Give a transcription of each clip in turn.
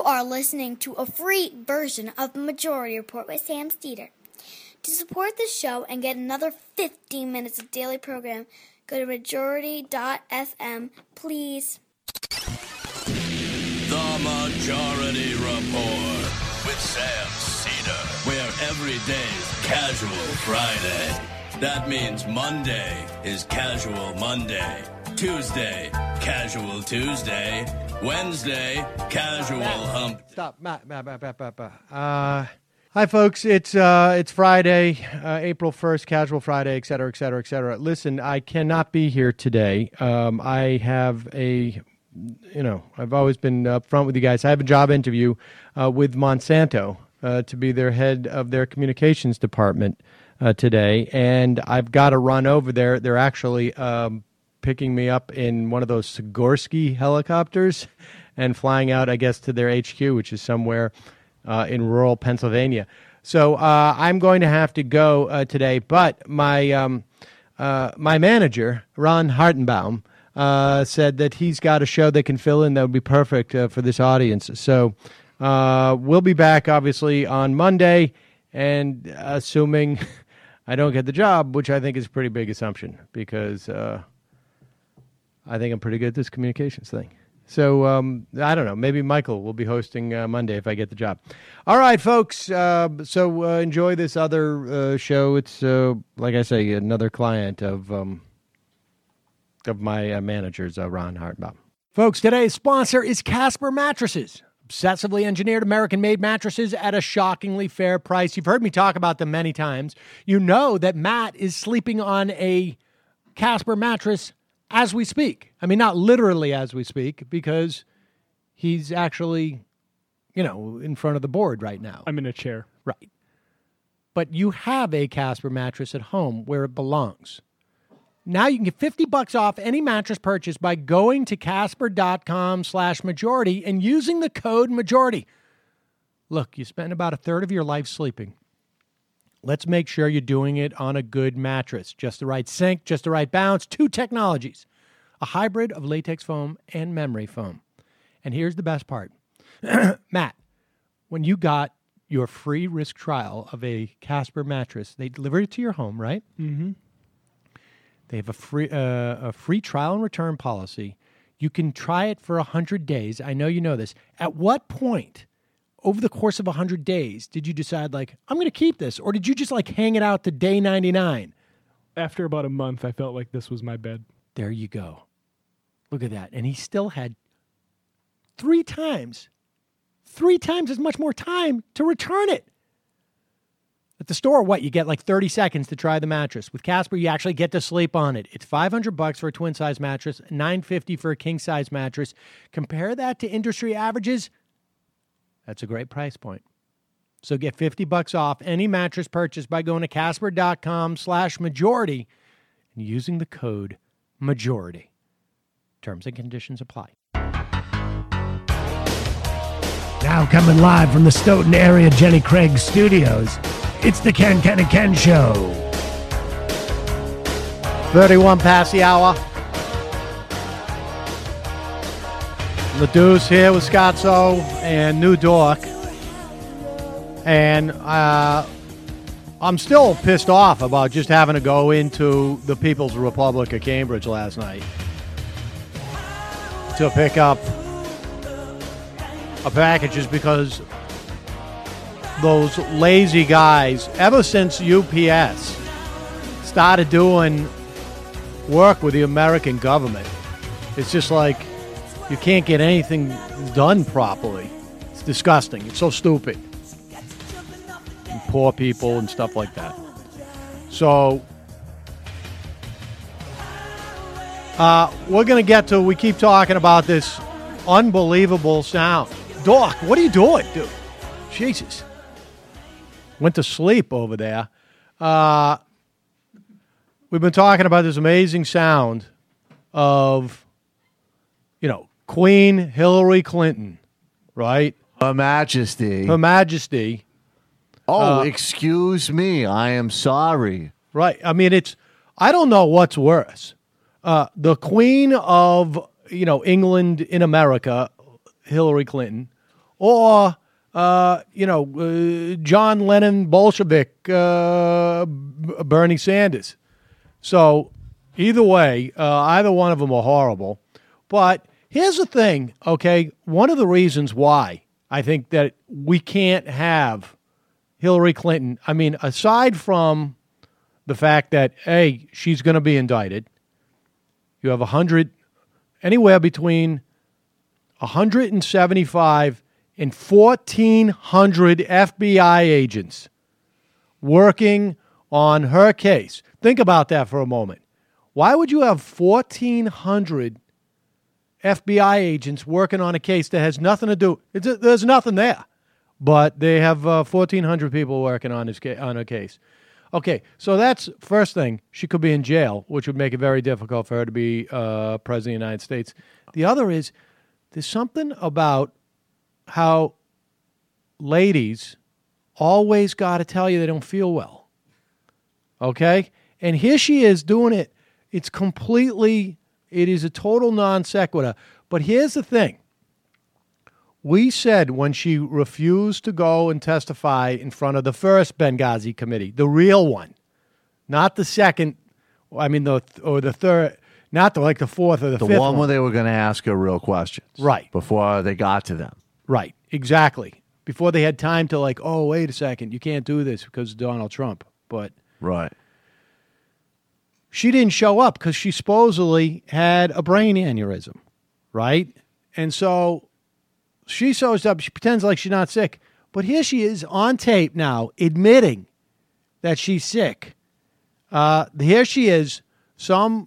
are listening to a free version of Majority Report with Sam Steeder. To support the show and get another 15 minutes of daily program, go to majority.fm, please. The Majority Report with Sam Steeder, where every day's Casual Friday. That means Monday is Casual Monday, Tuesday, Casual Tuesday, Wednesday, Casual Hump. Stop, Matt. Hi, folks. It's Friday, April 1st, Casual Friday, et cetera, et cetera, et cetera. Listen, I cannot be here today. I have I've always been upfront with you guys. I have a job interview with Monsanto to be their head of their communications department today, and I've got to run over there. They're actually picking me up in one of those Sikorsky helicopters and flying out, I guess, to their HQ, which is somewhere in rural Pennsylvania. So I'm going to have to go today, but my manager, Ron Hartenbaum, said that he's got a show that can fill in that would be perfect for this audience. So we'll be back, obviously, on Monday, and assuming I don't get the job, which I think is a pretty big assumption, because I think I'm pretty good at this communications thing. So I don't know. Maybe Michael will be hosting Monday if I get the job. All right, folks. So enjoy this other show. It's, like I say, another client of my manager's, Ron Hartenbaum. Folks, today's sponsor is Casper Mattresses. Obsessively engineered American-made mattresses at a shockingly fair price. You've heard me talk about them many times. You know that Matt is sleeping on a Casper mattress as we speak. I mean, not literally as we speak, because he's actually, in front of the board right now. I'm in a chair. Right. But you have a Casper mattress at home where it belongs. Now you can get $50 off any mattress purchase by going to Casper.com/majority and using the code majority. Look, you spend about a third of your life sleeping. Let's make sure you're doing it on a good mattress. Just the right sink, just the right bounce, 2 technologies. A hybrid of latex foam and memory foam. And here's the best part. Matt, when you got your free risk trial of a Casper mattress, they delivered it to your home, right? Mm-hmm. They have a free trial and return policy. You can try it for 100 days. I know you know this. At what point over the course of 100 days did you decide, I'm going to keep this? Or did you just, hang it out to day 99? After about a month, I felt like this was my bed. There you go. Look at that. And he still had 3 times as much more time to return it. At the store, you get 30 seconds to try the mattress. With Casper, you actually get to sleep on it. It's $500 for a twin-size mattress, $950 for a king-size mattress. Compare that to industry averages. That's a great price point. So get $50 off any mattress purchase by going to Casper.com/majority and using the code majority. Terms and conditions apply. Now coming live from the Stoughton area Jenny Craig studios, it's the Ken and Ken Show. 31 past the hour. The Deuce here with Scotzo and New Dork. And I'm still pissed off about just having to go into the People's Republic of Cambridge last night to pick up packages, because those lazy guys, ever since UPS started doing work with the American government, it's just you can't get anything done properly. It's disgusting. It's so stupid. And poor people and stuff like that. So we're going to get to, we keep talking about this unbelievable sound. Doc, what are you doing, dude? Jesus. Went to sleep over there. We've been talking about this amazing sound of, Queen Hillary Clinton, right? Her Majesty. Her Majesty. Oh, excuse me. I am sorry. Right. I mean, I don't know what's worse. The Queen of, England in America, Hillary Clinton, or John Lennon Bolshevik Bernie Sanders. So either way, either one of them are horrible. But here's the thing, okay? One of the reasons why I think that we can't have Hillary Clinton, I mean, aside from the fact that, A, she's going to be indicted, you have anywhere between 175 and 1,400 FBI agents working on her case. Think about that for a moment. Why would you have 1,400 FBI agents working on a case that has nothing to do? There's nothing there, but they have 1,400 people working on a case. Okay, so that's first thing. She could be in jail, which would make it very difficult for her to be president of the United States. The other is there's something about how ladies always got to tell you they don't feel well. Okay? And here she is doing it. It is a total non sequitur. But here's the thing. We said when she refused to go and testify in front of the first Benghazi committee, the real one, not the second, the third, not the fourth or the fifth one. The one where they were going to ask her real questions. Right. Before they got to them. Right, exactly. Before they had time to wait a second, you can't do this because of Donald Trump. But right. She didn't show up because she supposedly had a brain aneurysm, right? And so she shows up. She pretends like she's not sick. But here she is on tape now admitting that she's sick. Here she is, some,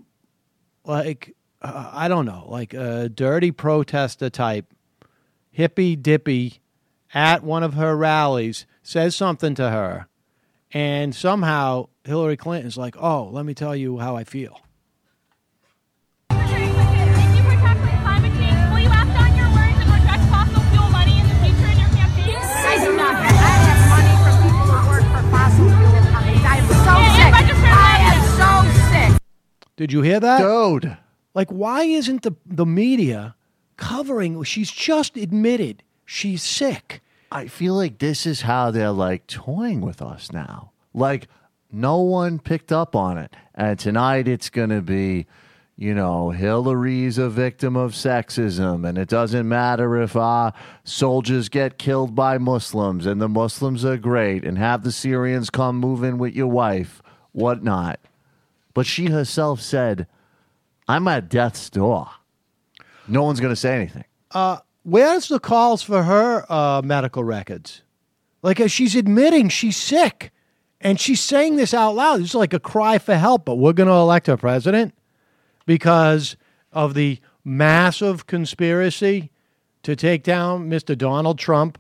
I don't know, like a dirty protester type, hippy-dippy at one of her rallies, says something to her, and somehow Hillary Clinton's like, oh, let me tell you how I feel. If you protect climate change, will you act on your words and reject fossil fuel money in the future in your campaign? I do not. I have money for people who work for fossil fuel companies. I am so sick. I am so sick. Did you hear that? Dude. Like, why isn't the media covering? She's just admitted she's sick. I feel like this is how they're toying with us now. No one picked up on it. And tonight it's going to be, Hillary's a victim of sexism. And it doesn't matter if soldiers get killed by Muslims and the Muslims are great and have the Syrians come move in with your wife, whatnot. But she herself said, I'm at death's door. No one's going to say anything. Where's the calls for her medical records? She's admitting she's sick, and she's saying this out loud. It's like a cry for help, but we're going to elect her president because of the massive conspiracy to take down Mr. Donald Trump,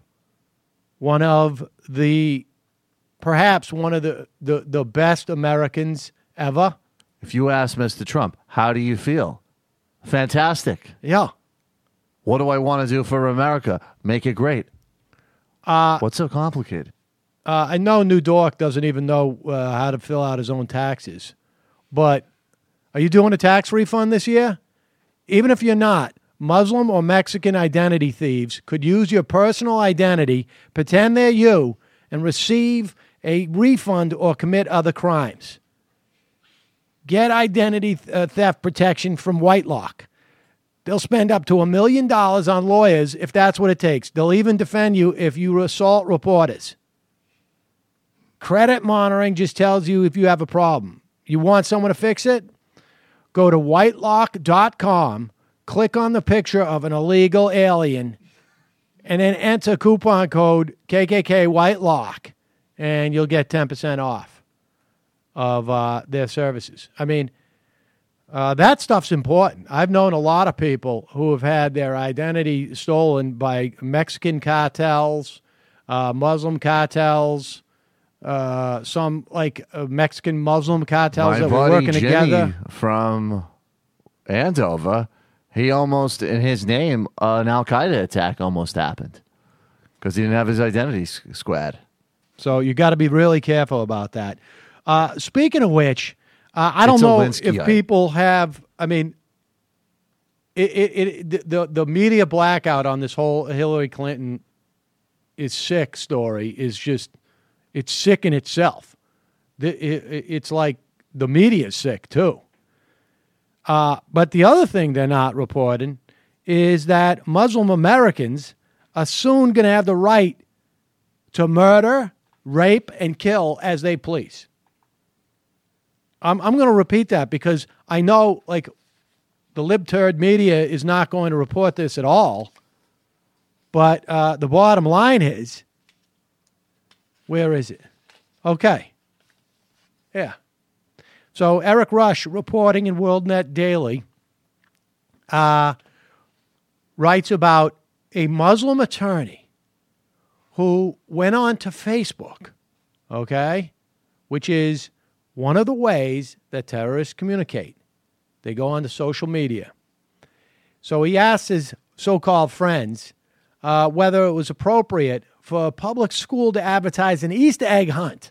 perhaps one of the best Americans ever. If you ask Mr. Trump, how do you feel? Fantastic. Yeah. What do I want to do for America? Make it great. What's so complicated? I know New Dork doesn't even know how to fill out his own taxes. But are you doing a tax refund this year? Even if you're not, Muslim or Mexican identity thieves could use your personal identity, pretend they're you, and receive a refund or commit other crimes. Get identity theft protection from Whitelock. They'll spend up to $1 million on lawyers if that's what it takes. They'll even defend you if you assault reporters. Credit monitoring just tells you if you have a problem. You want someone to fix it? Go to whitelock.com, click on the picture of an illegal alien, and then enter coupon code KKK Whitelock, and you'll get 10% off of their services. I mean, that stuff's important. I've known a lot of people who have had their identity stolen by Mexican cartels, Muslim cartels, some Mexican Muslim cartels that were working together. From Andover, he almost, in his name, an Al-Qaeda attack almost happened because he didn't have his identity squad. So you got to be really careful about that. Speaking of which, I don't know if people have. I mean, the media blackout on this whole Hillary Clinton is sick story is just, it's sick in itself. It's like the media is sick too. But the other thing they're not reporting is that Muslim Americans are soon going to have the right to murder, rape, and kill as they please. I'm going to repeat that because I know, like, the libtard media is not going to report this at all. But the bottom line is, where is it? Okay. Yeah. So Eric Rush, reporting in WorldNet Daily, writes about a Muslim attorney who went on to Facebook, okay, which is one of the ways that terrorists communicate. They go on to social media. So he asked his so-called friends whether it was appropriate for a public school to advertise an Easter egg hunt.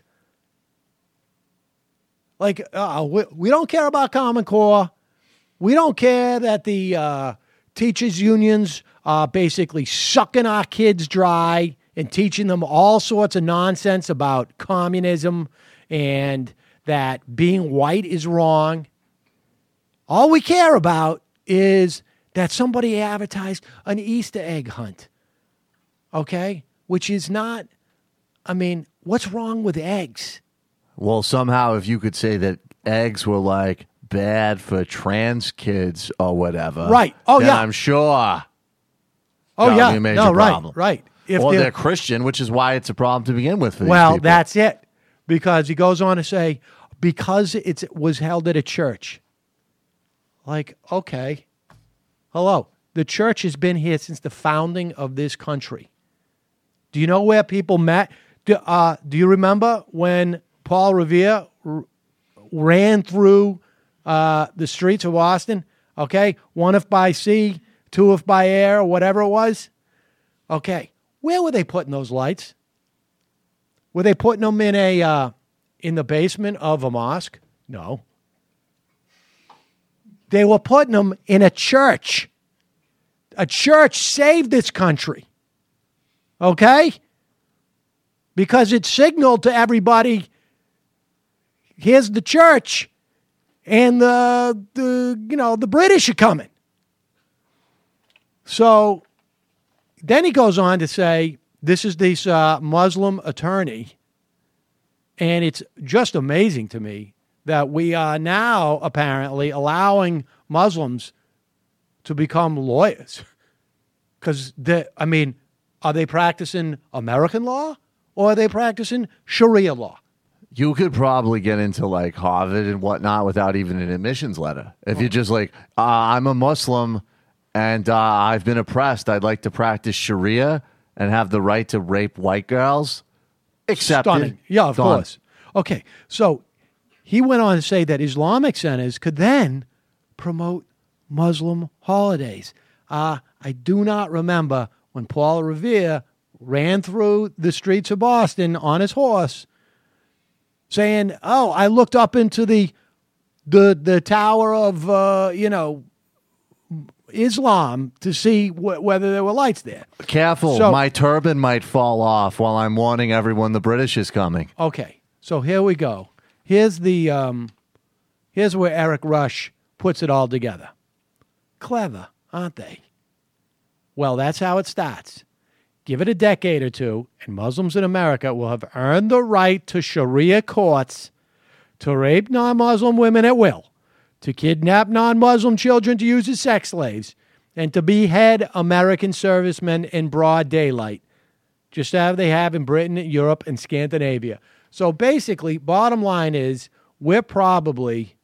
Like, we don't care about Common Core. We don't care that the teachers' unions are basically sucking our kids dry and teaching them all sorts of nonsense about communism and that being white is wrong. All we care about is that somebody advertised an Easter egg hunt, okay? Which is not, I mean, what's wrong with eggs? Well, somehow if you could say that eggs were like bad for trans kids or whatever. Right. Oh, then yeah. I'm sure. Oh, that would yeah. be a major No, right, problem. right. If Or they're Christian, which is why it's a problem to begin with for these well, people. that's it. Because he goes on to say, because it was held at a church. Like, okay. Hello. The church has been here since the founding of this country. Do you know where people met? Do you remember when Paul Revere ran through the streets of Austin? Okay. One if by sea, two if by air, or whatever it was. Okay. Where were they putting those lights? Were they putting them in the basement of a mosque? No. They were putting them in a church. A church saved this country. Okay? Because it signaled to everybody, here's the church, and the British are coming. So then he goes on to say, this is this Muslim attorney, and it's just amazing to me that we are now apparently allowing Muslims to become lawyers. Because, are they practicing American law or are they practicing Sharia law? You could probably get into like Harvard and whatnot without even an admissions letter. If you're just like, I'm a Muslim and I've been oppressed, I'd like to practice Sharia and have the right to rape white girls. Accepted. Stunning. Yeah, of Done. course. Okay, so he went on to say that Islamic centers could then promote Muslim holidays. I do not remember when Paul Revere ran through the streets of Boston on his horse saying, oh, I looked up into the tower of, Islam to see whether there were lights there. Careful, So- my turban might fall off while I'm warning everyone the British is coming. Okay, so here we go. Here's here's where Eric Rush puts it all together. Clever, aren't they? Well, that's how it starts. Give it a decade or two, and Muslims in America will have earned the right to Sharia courts to rape non-Muslim women at will, to kidnap non-Muslim children to use as sex slaves, and to behead American servicemen in broad daylight, just as they have in Britain, Europe, and Scandinavia. So basically, bottom line is, we're probably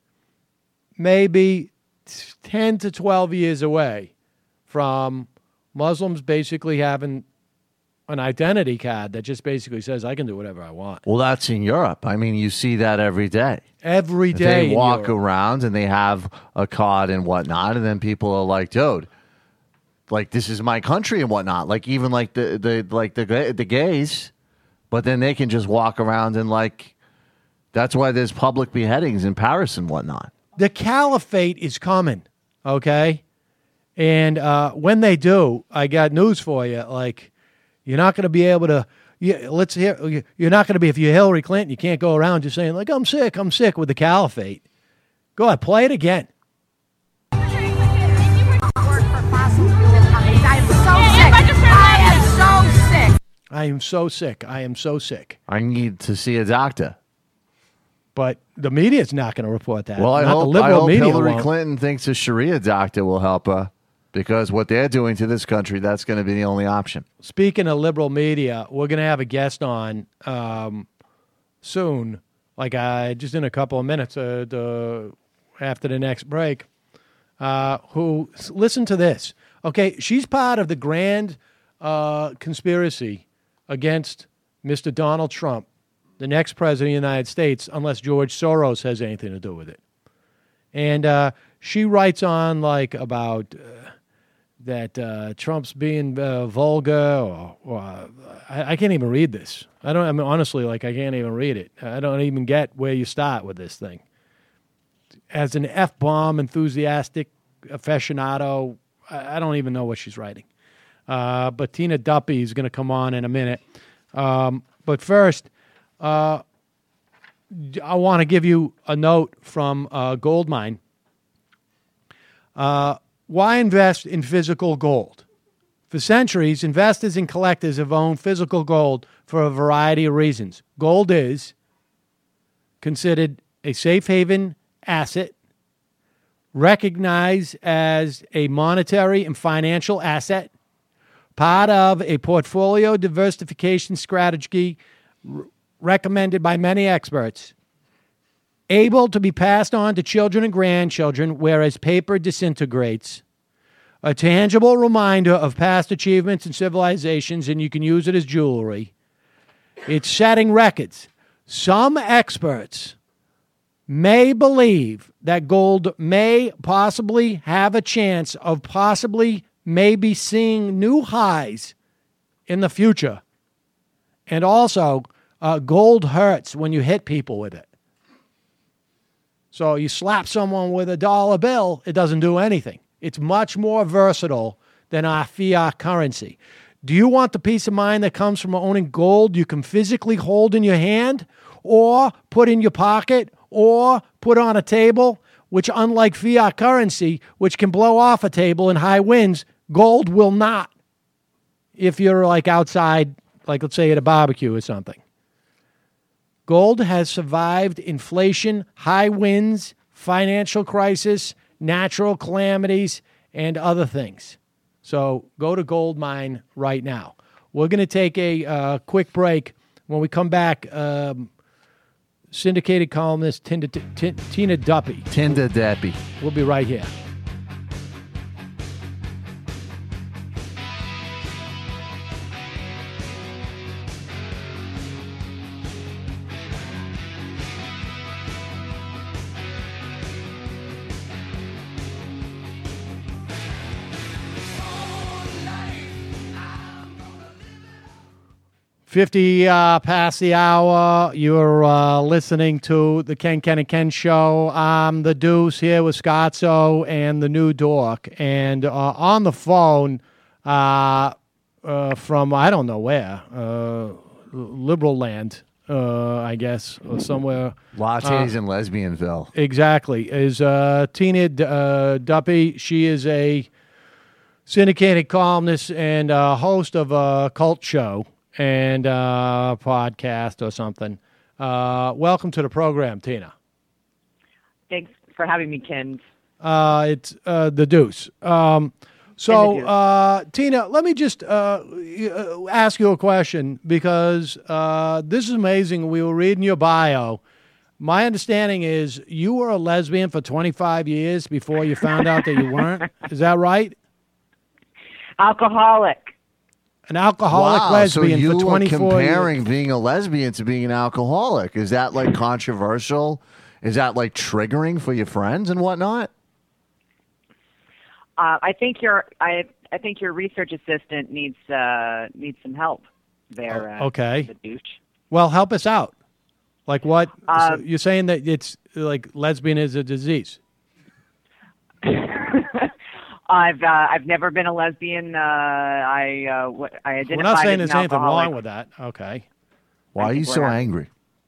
maybe 10 to 12 years away from Muslims basically having an identity card that just basically says, I can do whatever I want. Well, that's in Europe. I mean, you see that every day. Every day. They in walk Europe. around and they have a card and whatnot, and then people are like, dude, like, this is my country and whatnot. Like, even like the gays, but then they can just walk around and like, that's why there's public beheadings in Paris and whatnot. The caliphate is coming, okay? And when they do, I got news for you. Like, You're not going to be able to. You're not going to be, if you're Hillary Clinton, you can't go around just saying, like, I'm sick with the caliphate. Go ahead, play it again. Work for fossil fuel companies. I am so sick. I am so sick. I am so sick. I need to see a doctor. But the media's not going to report that. Well, I not hope, the liberal media Hillary won't. Clinton thinks a Sharia doctor will help her, because what they're doing to this country, that's going to be the only option. Speaking of liberal media, we're going to have a guest on soon, like just in a couple of minutes after the next break, who, listen to this. Okay, she's part of the grand conspiracy against Mr. Donald Trump, the next president of the United States, unless George Soros has anything to do with it. And she writes on like about that Trump's being vulgar, or I can't even read this. Honestly, like, I can't even read it. I don't even get where you start with this thing. As an F-bomb enthusiastic aficionado, I don't even know what she's writing. But Tina Duppy is going to come on in a minute. But first, I want to give you a note from Goldmine. Why invest in physical gold? For centuries, investors and collectors have owned physical gold for a variety of reasons. Gold is considered a safe haven asset, recognized as a monetary and financial asset, part of a portfolio diversification strategy recommended by many experts, able to be passed on to children and grandchildren, whereas paper disintegrates, a tangible reminder of past achievements and civilizations, and you can use it as jewelry. It's setting records. Some experts may believe that gold may possibly have a chance of maybe seeing new highs in the future. And also, gold hurts when you hit people with it. So you slap someone with a dollar bill, it doesn't do anything. It's much more versatile than our fiat currency. Do you want the peace of mind that comes from owning gold you can physically hold in your hand, or put in your pocket, or put on a table, which, unlike fiat currency, which can blow off a table in high winds, gold will not if you're like outside, like let's say at a barbecue or something. Gold has survived inflation, high winds, financial crisis, natural calamities, and other things. So go to Goldmine right now. We're going to take a quick break. When we come back, syndicated columnist Tina Duppy. Tina Duppy. We'll be right here. $50 past the hour. You're listening to the Ken and Ken Show. I'm the Deuce here with Scotzo and the New Dork. And on the phone from, I don't know where, liberal land, I guess, or somewhere. Lattes in Lesbianville. Exactly. Is Tina Duppy. She is a syndicated columnist and host of a cult show and podcast or something. Welcome to the program, Tina. Thanks for having me, Ken. It's the Deuce. Tina, let me just ask you a question, because this is amazing. We were reading your bio. My understanding is you were a lesbian for 25 years before you found out that you weren't. Is that right? Alcoholic. An alcoholic lesbian so for 24 years. You were comparing being a lesbian to being an alcoholic. Is that like controversial? Is that like triggering for your friends and whatnot? I think your research assistant needs some help there. Okay. The douche. Well, help us out. Like what? So you're saying that it's like lesbian is a disease. I've never been a lesbian. I identify. We're not saying as there's anything alcoholic. wrong with that. Okay. Why are you so angry?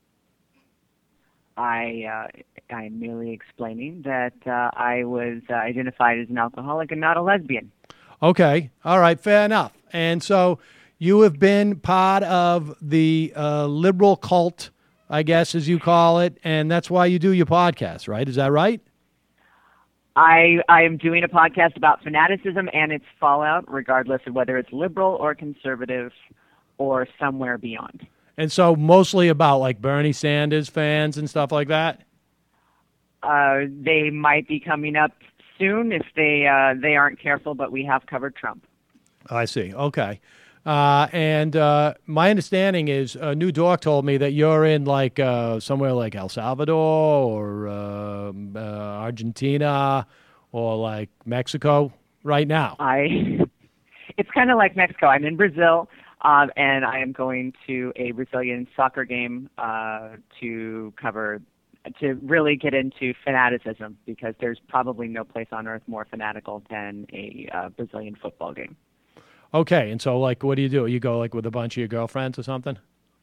I'm merely explaining that I was identified as an alcoholic and not a lesbian. Okay. All right. Fair enough. And so you have been part of the liberal cult, I guess, as you call it, and that's why you do your podcast, right? Is that right? I am doing a podcast about fanaticism and its fallout, regardless of whether it's liberal or conservative or somewhere beyond. And so mostly about like Bernie Sanders fans and stuff like that? They might be coming up soon if they aren't careful, but we have covered Trump. I see. Okay. And my understanding is New Dork told me that you're in like somewhere like El Salvador or Argentina or like Mexico right now. It's kind of like Mexico. I'm in Brazil, and I am going to a Brazilian soccer game to really get into fanaticism, because there's probably no place on earth more fanatical than a Brazilian football game. Okay, and so like, what do? You go like with a bunch of your girlfriends or something?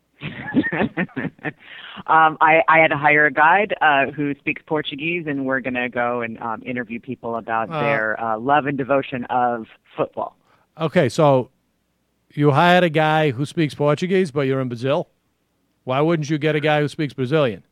I had to hire a guide who speaks Portuguese, and we're going to go and interview people about their love and devotion of football. Okay, so you hired a guy who speaks Portuguese, but you're in Brazil? Why wouldn't you get a guy who speaks Brazilian?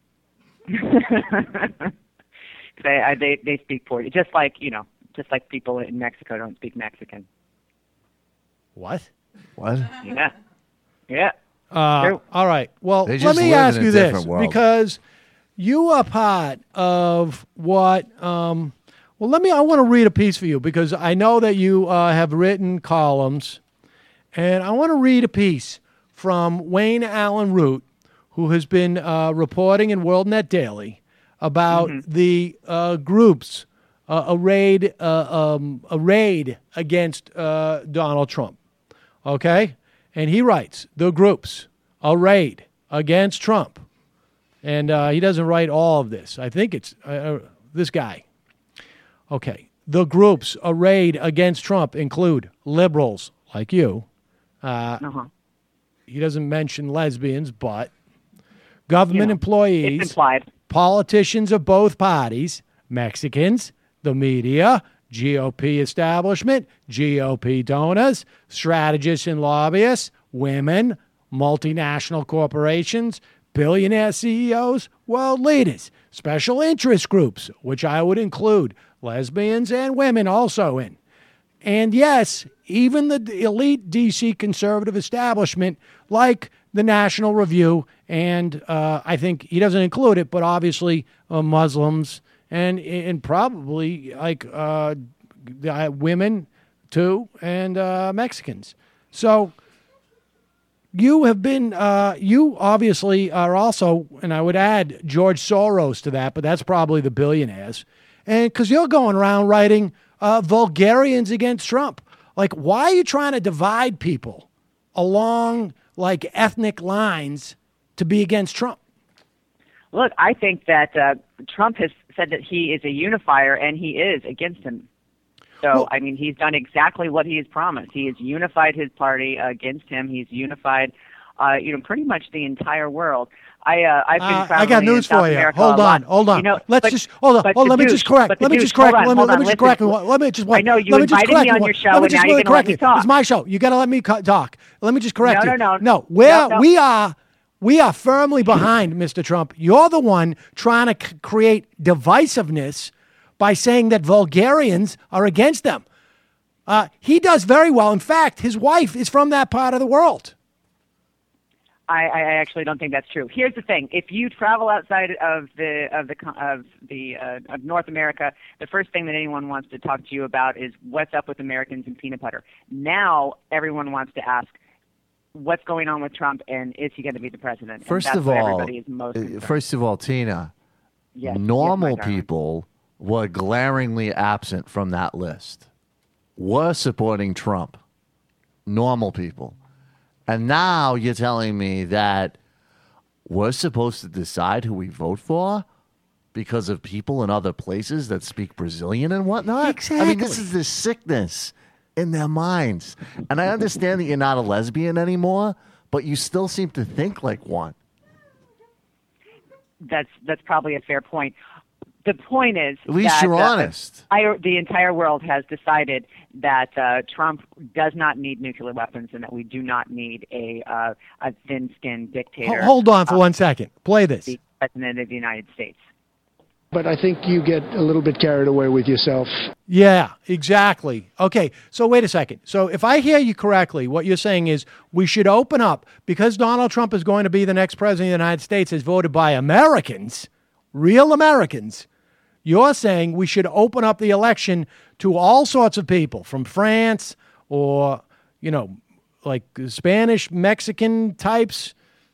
They speak Portuguese, just like people in Mexico don't speak Mexican. What? Yeah. All right. Well, They let just me live ask in a you this, different world. because you are part of what. I want to read a piece for you, because I know that you have written columns, and I want to read a piece from Wayne Allen Root, who has been reporting in WorldNet Daily about the groups arrayed against Donald Trump. Okay? And he writes, the groups arrayed against Trump. And he doesn't write all of this. I think it's this guy. Okay. The groups arrayed against Trump include liberals like you. He doesn't mention lesbians, but government employees, it's implied. Politicians of both parties, Mexicans, the media, GOP establishment, GOP donors, strategists and lobbyists, women, multinational corporations, billionaire CEOs, world leaders, special interest groups, which I would include lesbians and women also in. And yes, even the elite D.C. conservative establishment, like the National Review, and I think he doesn't include it, but obviously Muslims and probably like women too, and Mexicans. So you have been, you obviously are also, and I would add George Soros to that, but that's probably the billionaires. And because you're going around writing vulgarians against Trump. Like, why are you trying to divide people along like ethnic lines to be against Trump? Look, I think that Trump has said that he is a unifier, and he is against him. So, I mean, he's done exactly what he has promised. He has unified his party against him. He's unified, pretty much the entire world. I've been I got news for you. Hold on. Let me just correct. Let me just correct. I know you invited me on your show, and now you're going to let me talk. It's my show. You got to let me talk. Let me just correct you. No. We are firmly behind Mr. Trump. You're the one trying to create divisiveness by saying that vulgarians are against them. He does very well. In fact, his wife is from that part of the world. I actually don't think that's true. Here's the thing: if you travel outside of North America, the first thing that anyone wants to talk to you about is what's up with Americans and peanut butter. Now everyone wants to ask what's going on with Trump and is he going to be the president? First of all, Tina, normal people were glaringly absent from that list. Were supporting Trump. Normal people. And now you're telling me that we're supposed to decide who we vote for because of people in other places that speak Brazilian and whatnot. Exactly. I mean, this is the sickness in their minds. And I understand that you're not a lesbian anymore, but you still seem to think like one. That's probably a fair point. The point is, at least that, you're honest. The entire world has decided that Trump does not need nuclear weapons, and that we do not need a thin-skinned dictator. Hold on for 1 second. Play this. The president of the United States. But I think you get a little bit carried away with yourself. Yeah, exactly. Okay, so wait a second. So if I hear you correctly, what you're saying is we should open up, because Donald Trump is going to be the next president of the United States as voted by Americans, real Americans. You're saying we should open up the election to all sorts of people from France or, like Spanish, Mexican types,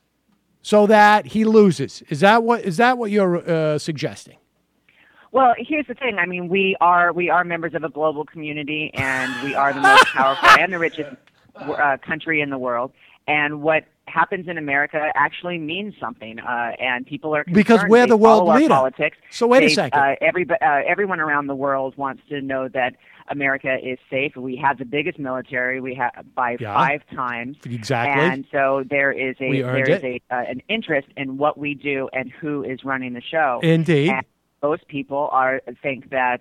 so that he loses. Is that what you're suggesting? Well, here's the thing. I mean, we are members of a global community, and we are the most powerful and the richest country in the world. And what happens in America actually means something, and people are concerned. Because we're the world leader. Politics. So wait a second. Everyone around the world wants to know that America is safe. We have the biggest military. We have by 5 times. Exactly. And so there is an interest in what we do and who is running the show. Indeed. And most people think that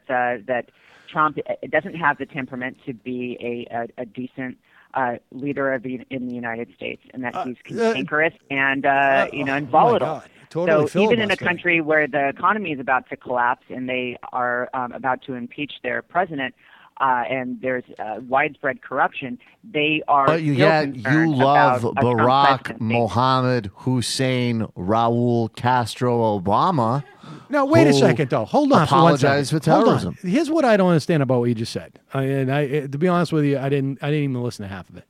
Trump doesn't have the temperament to be a decent leader in the United States, and that he's cantankerous and and volatile. Totally so even in a country where the economy is about to collapse and they are about to impeach their president, and there's widespread corruption, they are. But you love Barack, Mohammed, Hussein, Raul Castro, Obama. Now wait a second, though. Hold on for 1 second. Apologize for terrorism. Hold on. Here's what I don't understand about what you just said. To be honest with you, I didn't even listen to half of it.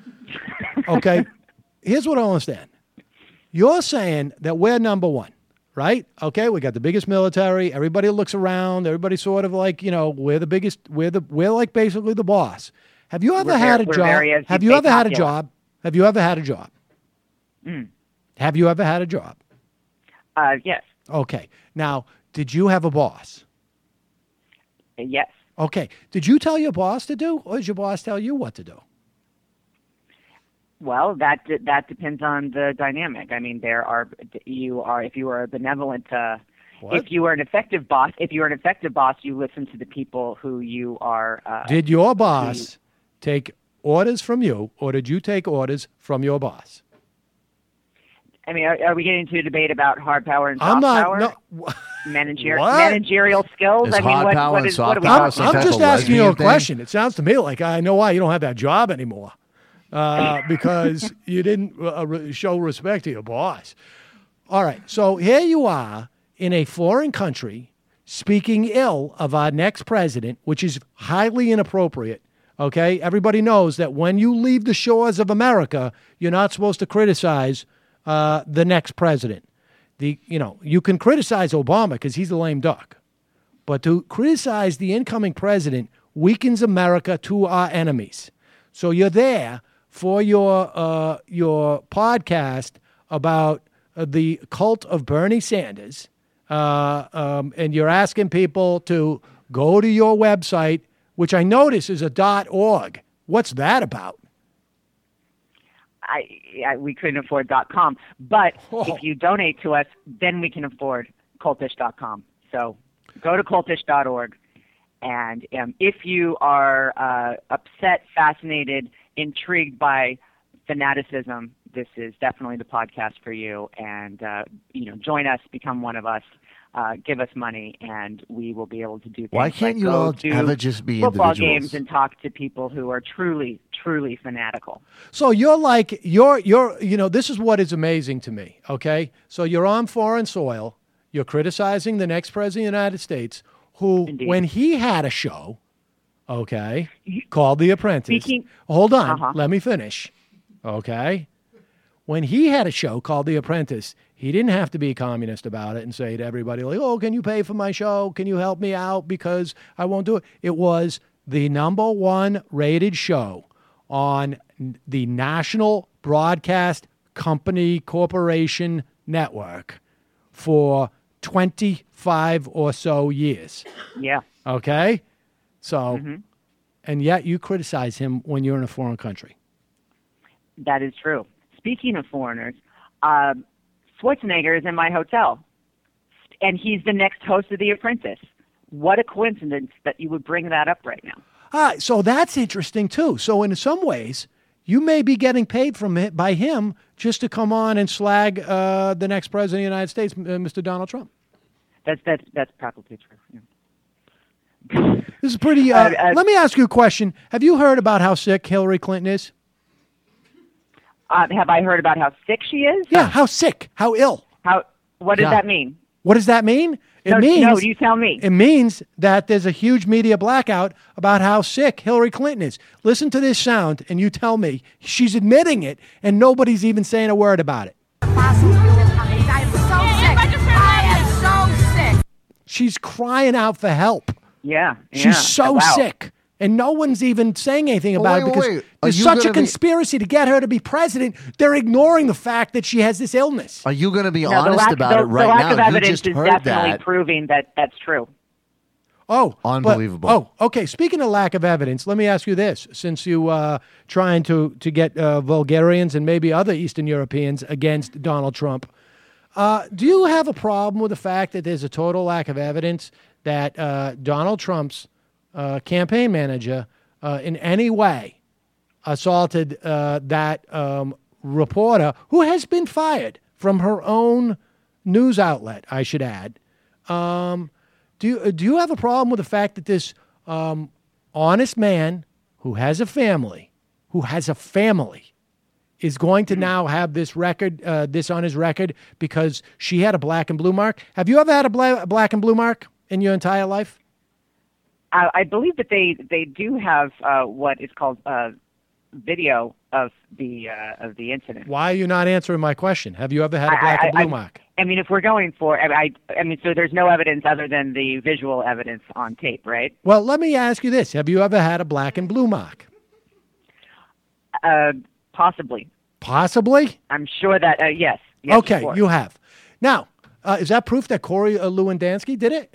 Okay, here's what I don't understand. You're saying that we're number one, right? Okay, we got the biggest military. Everybody looks around. Everybody's sort of like, we're the biggest. We're like basically the boss. Have you ever had a job? Have you ever had a job? Have you ever had a job? Have you ever had a job? Yes. Okay. Now, did you have a boss? Yes. Okay. Did you tell your boss to do, or did your boss tell you what to do? Well, that depends on the dynamic. I mean, if you are a benevolent, if you are an effective boss, you listen to the people who you are. Did your boss take orders from you, or did you take orders from your boss? I mean, are we getting into a debate about hard power and soft power? No. Managerial skills? Is hard power and soft power some I'm type just of asking you a lesbian question. It sounds to me like I know why you don't have that job anymore. Because you didn't show respect to your boss. All right, so here you are in a foreign country speaking ill of our next president, which is highly inappropriate. Okay, everybody knows that when you leave the shores of America, you're not supposed to criticize the next president. You can criticize Obama because he's a lame duck, but to criticize the incoming president weakens America to our enemies. So you're there for your podcast about the cult of Bernie Sanders, and you're asking people to go to your website, which I notice is a .org. What's that about? We couldn't afford .com, but if you donate to us, then we can afford cultish.com. So go to cultish.org, and if you are upset, fascinated, intrigued by fanaticism, this is definitely the podcast for you. And join us, become one of us, give us money, and we will be able to do things. Why can't you all ever just be football individuals? Games and talk to people who are truly, truly fanatical. So you're like this is what is amazing to me. Okay, so you're on foreign soil. You're criticizing the next president of the United States, who, Indeed. when he had a show, called The Apprentice. Hold on, let me finish. Okay, when he had a show called The Apprentice, he didn't have to be communist about it and say to everybody, like, oh, can you pay for my show? Can you help me out because I won't do it? It was the #1 rated show on the National Broadcast Company Corporation Network for 25 or so years. Yeah. Okay? So, Mm-hmm. and yet you criticize him when you're in a foreign country. That is true. Speaking of foreigners, Schwarzenegger is in my hotel, and he's the next host of The Apprentice. What a coincidence that you would bring that up right now. So that's interesting, too. So in some ways, you may be getting paid by him just to come on and slag the next president of the United States, Mr. Donald Trump. That's probably true. Yeah. This is pretty... let me ask you a question. Have you heard about how sick Hillary Clinton is? Have I heard about how sick she is? Yeah, how sick, how ill. What does that mean? What does that mean? No, you tell me. It means that there's a huge media blackout about how sick Hillary Clinton is. Listen to this sound, and you tell me. She's admitting it, and nobody's even saying a word about it. Fossil fuel companies. I am so sick. I am so sick. She's crying out for help. Yeah. She's so sick. And no one's even saying anything about it because there's such a conspiracy to get her to be president. They're ignoring the fact that she has this illness. Are you going to be honest about it right now? The lack of evidence is definitely proving that that's true. Oh, unbelievable. Okay. Speaking of lack of evidence, let me ask you this: since you trying to get Bulgarians and maybe other Eastern Europeans against Donald Trump, do you have a problem with the fact that there's a total lack of evidence that Donald Trump's campaign manager in any way assaulted that reporter who has been fired from her own news outlet, I should add? Do you have a problem with the fact that this honest man who has a family, is going to now have this record, this on his record because she had a black and blue mark? Have you ever had a black and blue mark in your entire life? I believe that they do have what is called video of the incident. Why are you not answering my question? Have you ever had a black and blue mark? I mean, if we're going for, I mean, so there's no evidence other than the visual evidence on tape, right? Well, let me ask you this: have you ever had a black and blue mark? Possibly. Possibly? I'm sure that yes. Okay, you have. Now, is that proof that Corey Lewandowski did it?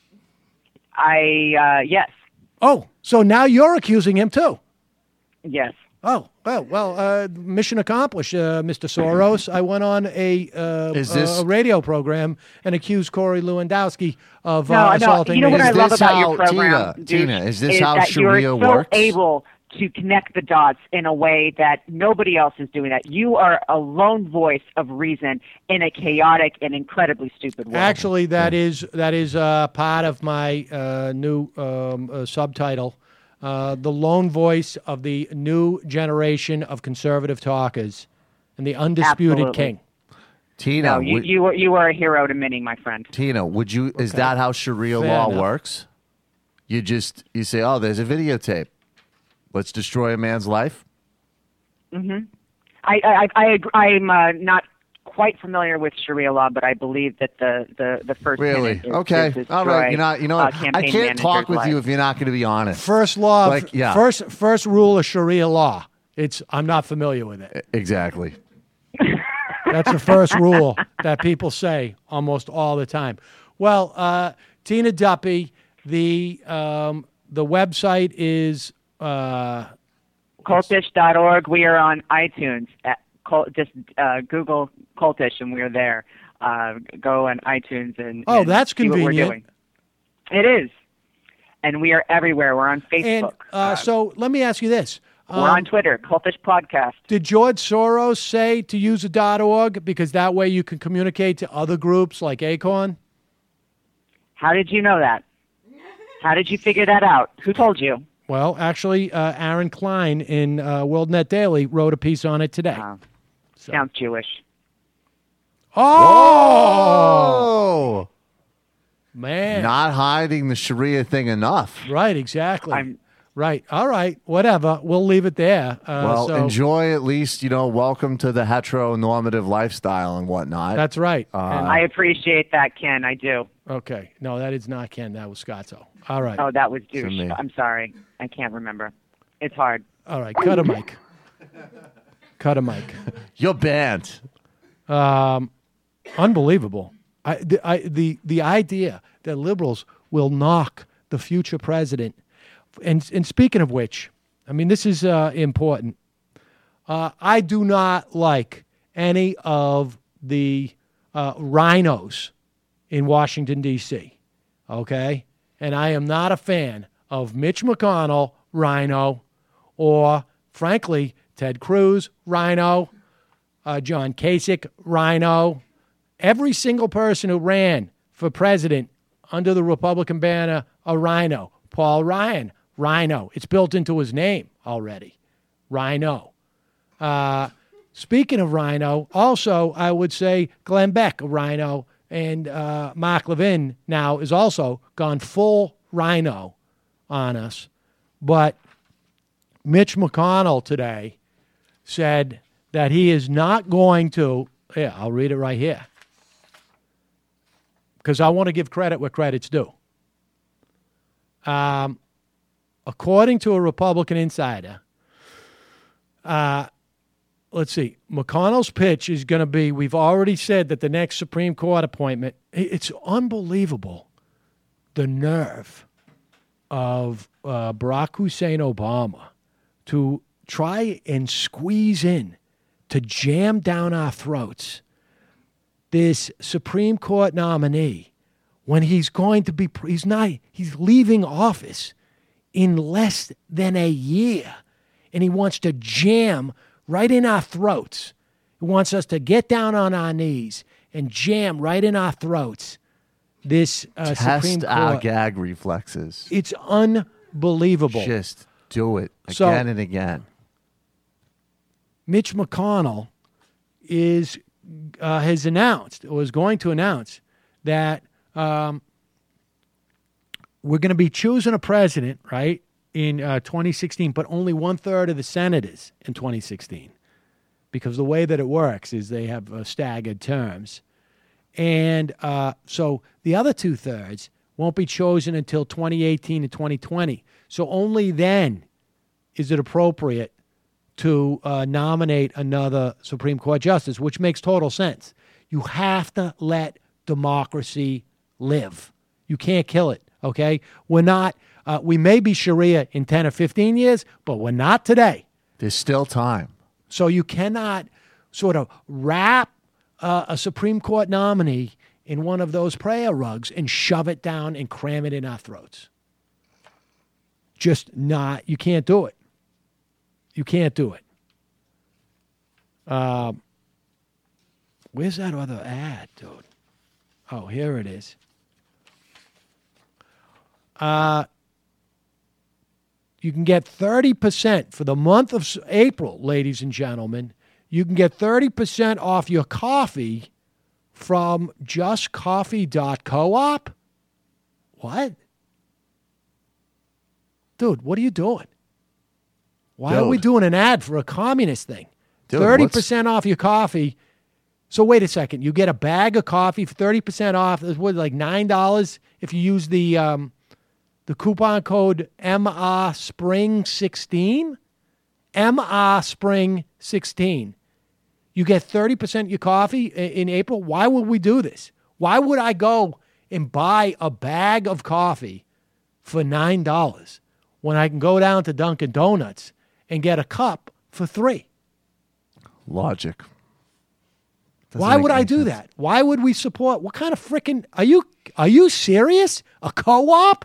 Yes. Oh, so now you're accusing him too? Yes. Oh, well, mission accomplished, Mr. Soros. I went on a radio program and accused Corey Lewandowski of assaulting me. You know what I love about your program, Tina, is this how Sharia you're works? Able to connect the dots in a way that nobody else is doing that. You are a lone voice of reason in a chaotic and incredibly stupid world. Actually, that is part of my new subtitle, the lone voice of the new generation of conservative talkers and the undisputed king. Tina, no, you are a hero to many, my friend. Tina, would you? Is that how Sharia law works? You say, oh, there's a videotape. Let's destroy a man's life? Mm-hmm. I'm not quite familiar with Sharia law, but I believe that the first really is okay. To all right, you know, I can't talk with life. you if you're not going to be honest. First law, first rule of Sharia law. I'm not familiar with it. Exactly. That's the first rule that people say almost all the time. Well, Tina Duppy, the website is cultish.org. We are on iTunes. Just Google Cultish, and we're there. Go on iTunes and that's see convenient. What we're doing. It is, and we are everywhere. We're on Facebook. And, so let me ask you this: we're on Twitter, Cultish Podcast. Did George Soros say to use a .org because that way you can communicate to other groups like Acorn? How did you know that? How did you figure that out? Who told you? Well, actually, Aaron Klein in WorldNet Daily wrote a piece on it today. Sounds Jewish. Oh! Man. Not hiding the Sharia thing enough. Right, exactly. Right. All right. Whatever. We'll leave it there. Enjoy at least, welcome to the heteronormative lifestyle and whatnot. That's right. I appreciate that, Ken. I do. Okay. No, that is not Ken. That was Scotto. All right. Oh, that was douche. I'm sorry. I can't remember. It's hard. All right. Cut a mic. Cut a mic. You're banned. Unbelievable. The idea that liberals will knock the future president, and speaking of which, I mean, this is important. I do not like any of the rhinos in Washington, D.C., okay? And I am not a fan of Mitch McConnell, rhino, or, frankly, Ted Cruz, rhino, John Kasich, rhino. Every single person who ran for president under the Republican banner, a rhino. Paul Ryan, rhino. It's built into his name already, rhino. Speaking of rhino, also, I would say Glenn Beck, a rhino, and Mark Levin now is also gone full rhino on us. But Mitch McConnell today said that he is not going to, yeah, I'll read it right here, because I want to give credit where credit's due. According to a Republican insider, let's see, McConnell's pitch is going to be, we've already said that the next Supreme Court appointment, it's unbelievable, the nerve of Barack Hussein Obama to try and squeeze in, to jam down our throats, this Supreme Court nominee when he's going to be, he's leaving office in less than a year, and he wants to jam right in our throats. He wants us to get down on our knees and jam right in our throats this Supreme Court. Test our gag reflexes. It's unbelievable. Just do it again and again. Mitch McConnell has announced, or is going to announce, that we're going to be choosing a president, right, in 2016, but only 1/3 of the senators in 2016, because the way that it works is they have staggered terms. And so the other 2/3 won't be chosen until 2018 and 2020. So only then is it appropriate to nominate another Supreme Court justice, which makes total sense. You have to let democracy live. You can't kill it, okay? We're not, we may be Sharia in 10 or 15 years, but we're not today. There's still time. So you cannot sort of wrap a Supreme Court nominee in one of those prayer rugs and shove it down and cram it in our throats. Just not, you can't do it. You can't do it. Where's that other ad, dude? Oh, here it is. You can get 30% for the month of April, ladies and gentlemen. You can get 30% off your coffee from justcoffee.coop. What? Dude, what are you doing? Why are we doing an ad for a communist thing? Dude, 30% off your coffee. So wait a second. You get a bag of coffee for 30% off. It's what, like $9 if you use the coupon code MRSPRING16? MRSPRING16. You get 30% your coffee in April. Why would we do this? Why would I go and buy a bag of coffee for $9 when I can go down to Dunkin' Donuts and get a cup for $3? Logic. Why would I do that? Why would we support? What kind of freaking are you serious? A co-op?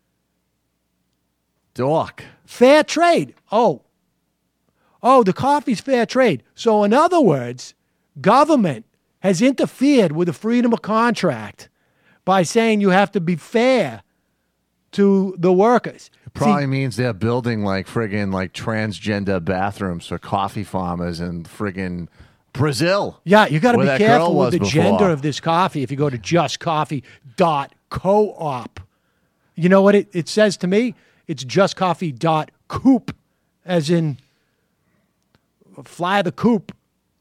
Dork. Fair trade. Oh, the coffee's fair trade. So in other words, government has interfered with the freedom of contract by saying you have to be fair to the workers. It probably means they're building like friggin' like transgender bathrooms for coffee farmers in friggin' Brazil. Yeah, you got to be careful with the before. gender of this coffee if you go to justcoffee.coop. You know what it says to me? It's justcoffee.coop, as in fly the coop.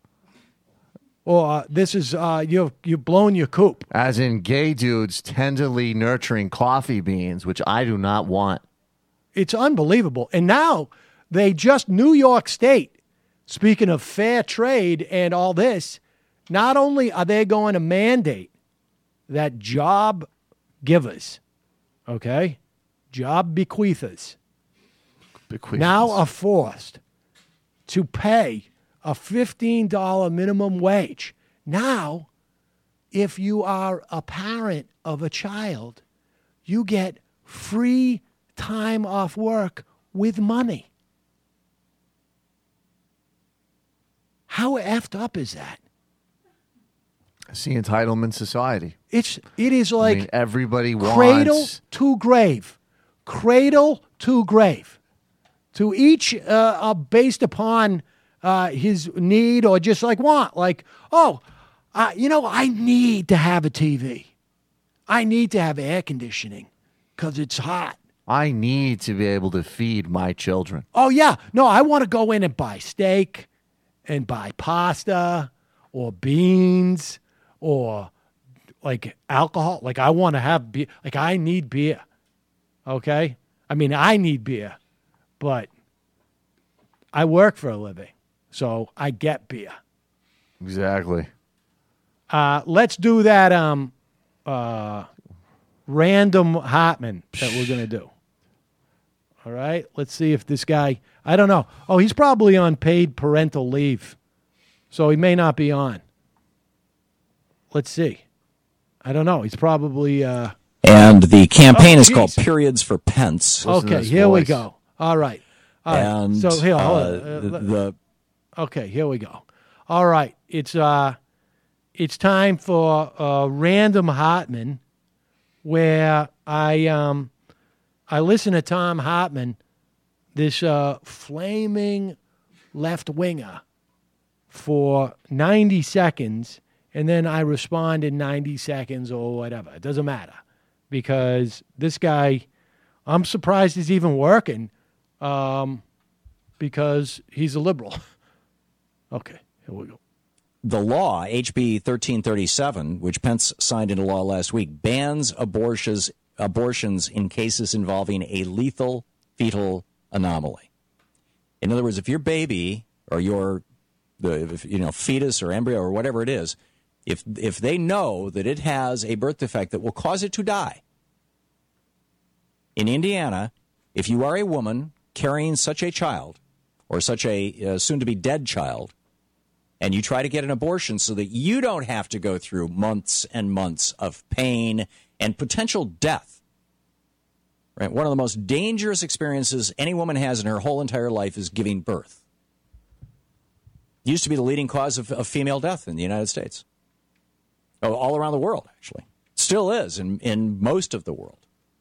Or this is, you've blown your coop. As in gay dudes tenderly nurturing coffee beans, which I do not want. It's unbelievable. And now New York State, speaking of fair trade and all this, not only are they going to mandate that job givers, okay, job bequeathers, now are forced to pay a $15 minimum wage. Now, if you are a parent of a child, you get free time off work with money. How effed up is that? It's the entitlement society. It is like, I mean, everybody cradle wants to grave. Cradle to grave. To each based upon his need or just like want. Like, I need to have a TV. I need to have air conditioning because it's hot. I need to be able to feed my children. Oh, yeah. No, I want to go in and buy steak and buy pasta or beans or like alcohol. Like, I want to have beer. Like, I need beer. Okay? I mean, I need beer, but I work for a living, so I get beer. Exactly. Let's do that random Hartman that we're going to do. All right? Let's see if this guy, I don't know. Oh, he's probably on paid parental leave, so he may not be on. Let's see. I don't know. He's probably... and the campaign is called Periods for Pence. Okay, here we go. All right. And so here, hold on. Okay, here we go. All right. It's time for Random Hartman, where I listen to Tom Hartman, this flaming left-winger, for 90 seconds, and then I respond in 90 seconds or whatever. It doesn't matter, because this guy, I'm surprised he's even working, because he's a liberal. Okay, here we go. The law, HB 1337, which Pence signed into law last week, bans abortions in cases involving a lethal fetal anomaly. In other words, if your baby or your fetus or embryo or whatever it is, if they know that it has a birth defect that will cause it to die, in Indiana, if you are a woman carrying such a child or such a soon-to-be dead child, and you try to get an abortion so that you don't have to go through months and months of pain and potential death, right? One of the most dangerous experiences any woman has in her whole entire life is giving birth. It used to be the leading cause of female death in the United States. Oh, all around the world, actually. Still is in most of the world.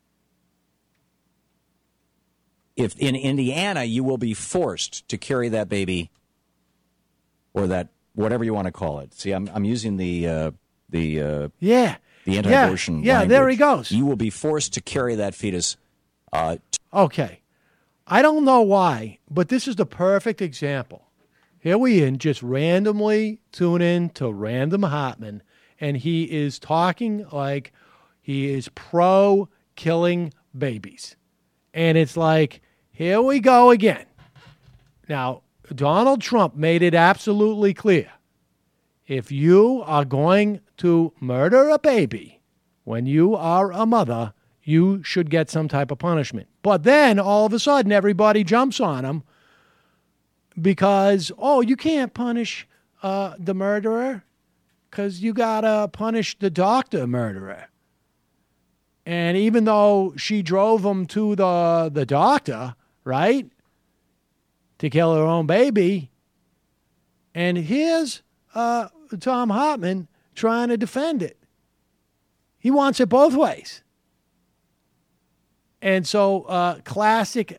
If in Indiana, you will be forced to carry that baby, or that whatever you want to call it. See, I'm using the anti-abortion language. There he goes. You will be forced to carry that fetus. Okay, I don't know why, but this is the perfect example. Here we just randomly tune in to Random Hartman, and he is talking like he is pro killing babies, and it's like, here we go again. Now, Donald Trump made it absolutely clear. If you are going to murder a baby when you are a mother, you should get some type of punishment. But then all of a sudden everybody jumps on him because, you can't punish the murderer because you got to punish the doctor murderer. And even though she drove him to the doctor, right, to kill her own baby. And here's Tom Hartman trying to defend it. He wants it both ways. And so classic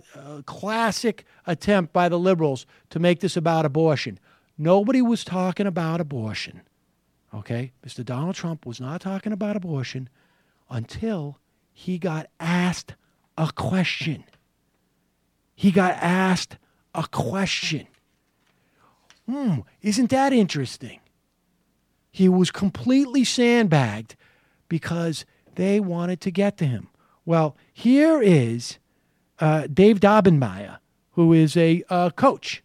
attempt by the liberals to make this about abortion. Nobody was talking about abortion. Okay? Mr. Donald Trump was not talking about abortion until he got asked a question. He got asked a question. Isn't that interesting? He was completely sandbagged because they wanted to get to him. Well, here is Dave Daubenmire, who is a coach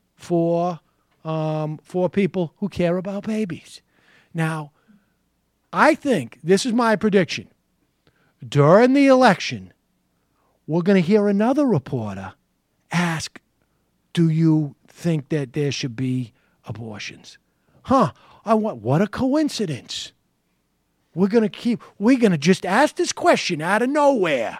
for people who care about babies. Now, I think, this is my prediction, during the election, we're going to hear another reporter ask, do you think that there should be abortions? What a coincidence. We're going to just ask this question out of nowhere.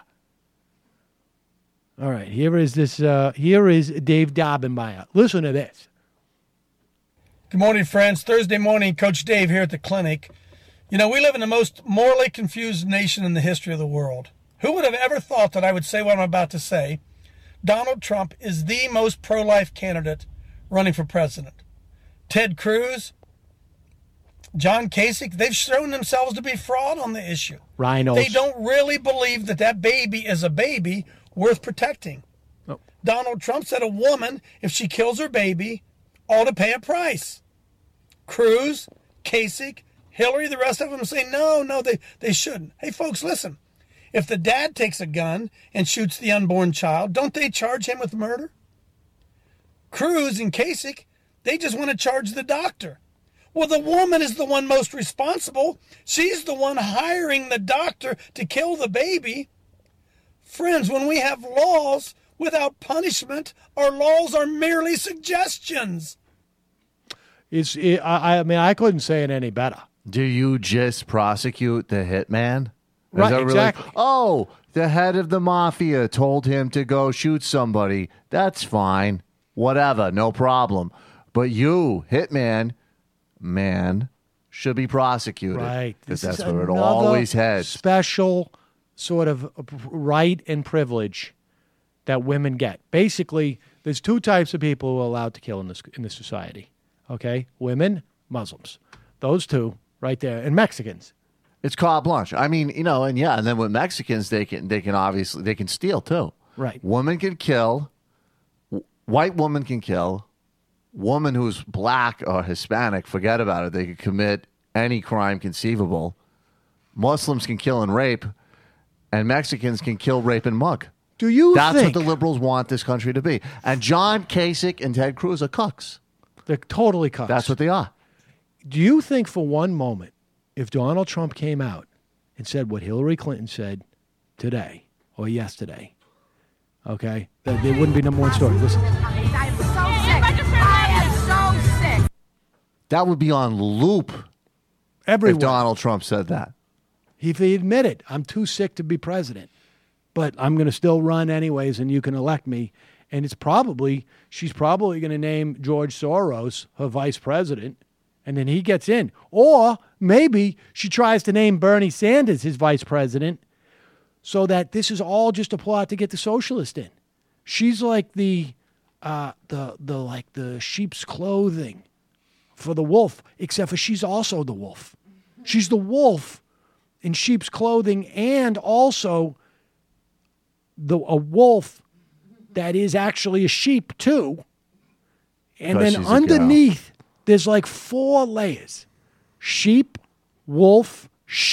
All right, here is Dave Daubenmire. Listen to this. Good morning, friends. Thursday morning, Coach Dave here at the clinic. You know, we live in the most morally confused nation in the history of the world. Who would have ever thought that I would say what I'm about to say? Donald Trump is the most pro-life candidate running for president. Ted Cruz, John Kasich, they've shown themselves to be fraud on the issue. Rhinos. They don't really believe that baby is a baby worth protecting. Oh. Donald Trump said a woman, if she kills her baby, ought to pay a price. Cruz, Kasich, Hillary, the rest of them say, no, they shouldn't. Hey, folks, listen. If the dad takes a gun and shoots the unborn child, don't they charge him with murder? Cruz and Kasich, they just want to charge the doctor. Well, the woman is the one most responsible. She's the one hiring the doctor to kill the baby. Friends, when we have laws without punishment, our laws are merely suggestions. I couldn't say it any better. Do you just prosecute the hitman? Right, exactly. The head of the mafia told him to go shoot somebody. That's fine. Whatever, no problem. But you, hitman, man, should be prosecuted. Right. Because that's where it always heads. Special sort of right and privilege that women get. Basically, there's two types of people who are allowed to kill in this society. Okay? Women, Muslims. Those two right there. And Mexicans. It's carte blanche. I mean, and then with Mexicans, they can steal too. Right. Woman can kill. White woman can kill. Woman who's black or Hispanic, forget about it. They can commit any crime conceivable. Muslims can kill and rape, and Mexicans can kill, rape, and mug. That's what the liberals want this country to be. And John Kasich and Ted Cruz are cucks. They're totally cucks. That's what they are. Do you think for one moment, if Donald Trump came out and said what Hillary Clinton said today or yesterday, okay, that there wouldn't be number one story? Listen. I am so sick. I am so sick. That would be on loop. Everyone. If Donald Trump said that. If he admitted, I'm too sick to be president, but I'm going to still run anyways, and you can elect me. And she's probably going to name George Soros her vice president, and then he gets in. Or maybe she tries to name Bernie Sanders his vice president, so that this is all just a plot to get the socialist in. She's like the sheep's clothing for the wolf, except for she's also the wolf. She's the wolf in sheep's clothing, and also a wolf that is actually a sheep too. And then underneath, there's like 4 layers. Sheep, wolf,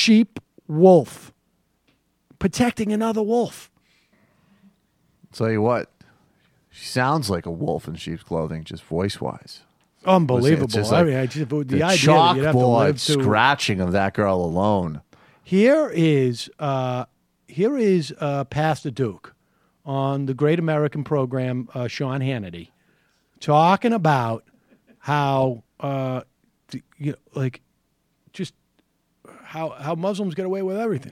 protecting another wolf. Tell you what, she sounds like a wolf in sheep's clothing, just voice-wise. Unbelievable. It's just I like mean, the idea chalkboard that you'd have to live to scratching of that girl alone. Here is Pastor Duke on the Great American Program, Sean Hannity, talking about how how Muslims get away with everything.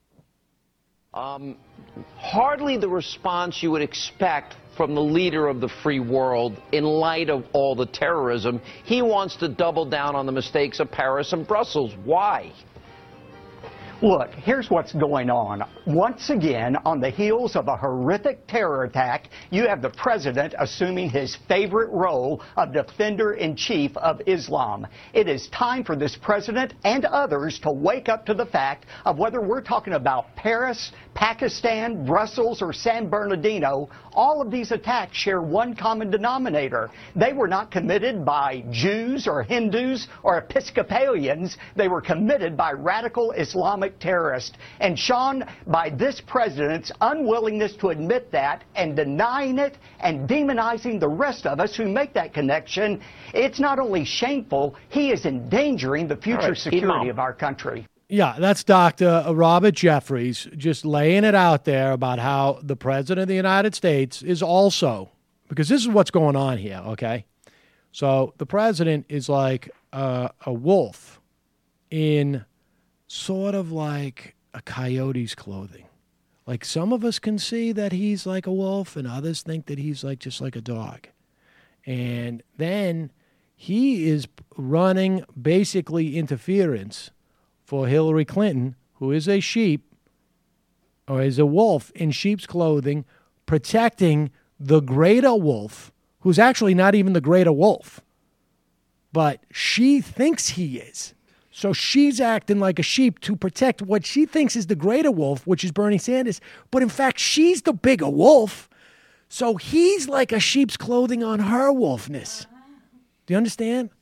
Hardly the response you would expect from the leader of the free world in light of all the terrorism. He wants to double down on the mistakes of Paris and Brussels. Why? Look, here's what's going on. Once again, on the heels of a horrific terror attack, you have the president assuming his favorite role of defender-in-chief of Islam. It is time for this president and others to wake up to the fact of whether we're talking about Paris, Pakistan, Brussels, or San Bernardino. All of these attacks share one common denominator. They were not committed by Jews or Hindus or Episcopalians. They were committed by radical Islamic terrorists. And Sean, by this president's unwillingness to admit that and denying it and demonizing the rest of us who make that connection, it's not only shameful, he is endangering the future security of our country. Yeah, that's Dr. Robert Jeffries just laying it out there about how the President of the United States is also, because this is what's going on here, okay? So the President is like a wolf in sort of like a coyote's clothing. Like some of us can see that he's like a wolf and others think that he's like just like a dog. And then he is running basically interference for Hillary Clinton, who is a sheep or is a wolf in sheep's clothing, protecting the greater wolf, who's actually not even the greater wolf, but she thinks he is. So she's acting like a sheep to protect what she thinks is the greater wolf, which is Bernie Sanders. But in fact, she's the bigger wolf. So he's like a sheep's clothing on her wolfness. Do you understand?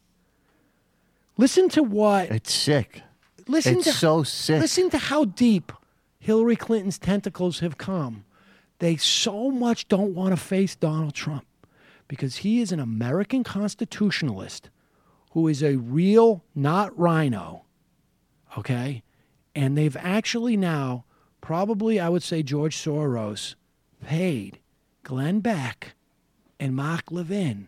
Listen to what... It's sick. It's so sick. Listen to how deep Hillary Clinton's tentacles have come. They so much don't want to face Donald Trump because he is an American constitutionalist who is a real, not rhino, okay? And they've actually now, probably I would say George Soros, paid Glenn Beck and Mark Levin